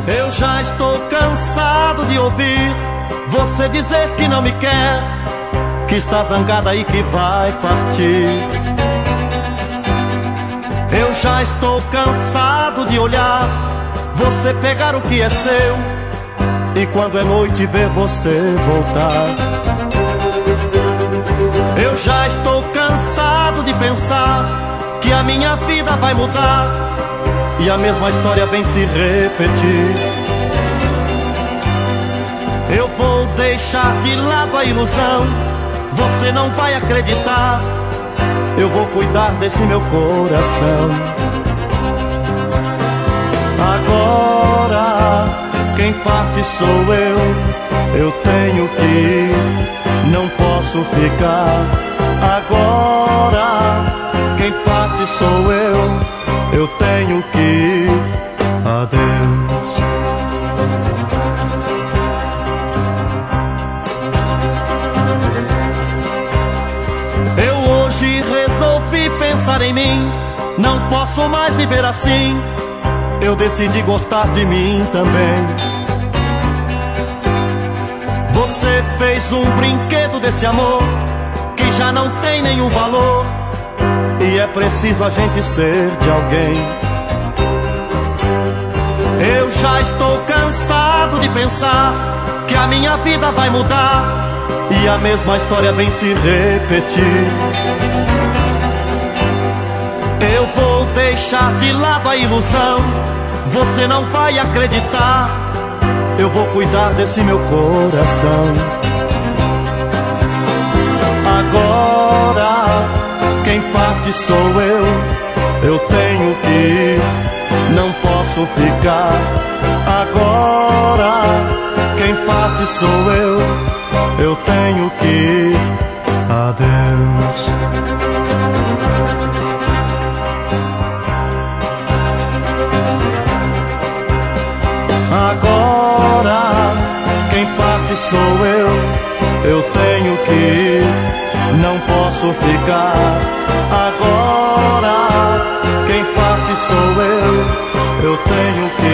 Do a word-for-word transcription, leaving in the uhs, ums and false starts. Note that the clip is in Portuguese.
Eu já estou cansado de ouvir você dizer que não me quer, que está zangada e que vai partir. Eu já estou cansado de olhar você pegar o que é seu e quando é noite ver você voltar. Eu já estou cansado de pensar que a minha vida vai mudar e a mesma história vem se repetir. Eu vou deixar de lado a ilusão, você não vai acreditar. Eu vou cuidar desse meu coração. Agora quem parte sou eu, eu tenho que ir, não posso ficar. Agora quem parte sou eu, eu tenho que ir. Adeus. Eu hoje resolvi pensar em mim, não posso mais viver assim. Eu decidi gostar de mim também. Você fez um brinquedo desse amor que já não tem nenhum valor, e é preciso a gente ser de alguém. Eu já estou cansado de pensar que a minha vida vai mudar e a mesma história vem se repetir. Eu vou deixar de lado a ilusão, você não vai acreditar. Eu vou cuidar desse meu coração. Agora quem parte sou eu, eu tenho que ir, não posso ficar. Agora quem parte sou eu, eu tenho que ir. Adeus. Agora quem parte sou eu, eu tenho que ir, não posso ficar. Agora quem parte sou eu, eu tenho que